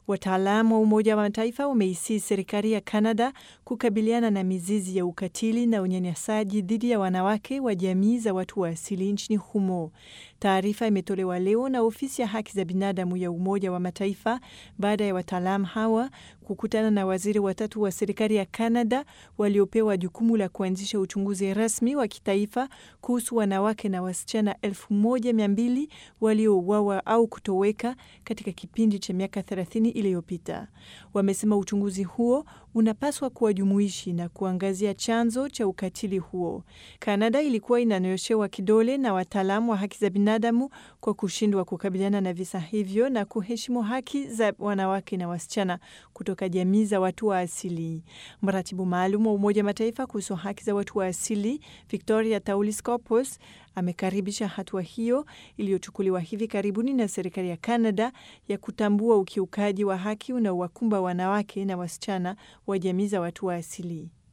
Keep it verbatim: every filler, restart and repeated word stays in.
Wataalamu wa Umoja wa Mataifa wameisii serikali ya Kanada kukabiliana na mizizi ya ukatili na unyanyasaji dhidi ya wanawake wa jamii za watu wa asili nchini humo. Taarifa imetolewa leo na ofisi ya haki za binadamu ya Umoja wa Mataifa baada ya wataalamu hawa kukutana na waziri watatu wa serikali ya Kanada waliopewa jukumu la kuanzisha uchunguzi rasmi wa kitaifa kuhusu wanawake na wasichana elfu moja mia mbili waliouawa au kutoweka katika kipindi cha miaka thelathini iliyopita. Wamesema uchunguzi huo unapaswa kuwa jumuishi na kuangazia chanzo cha ukatili huo. Kanada ilikuwa inanyoshewa kidole na wataalamu wa haki za binadamu kwa kushindwa kukabiliana na visa hivyo na kuheshimu haki za wanawake na wasichana kutoka jamii za watu wa asili. Mratibu maalum wa Umoja wa Mataifa kuhusu haki za watu wa asili, Victoria Taulis-Corpus, amekaribisha hatua hiyo iliyochukuliwa hivi karibuni na serikali ya Kanada ya kutambua ukiukaji wa haki unaowakumba wanawake na wasichana wa jamii za watu wa asili.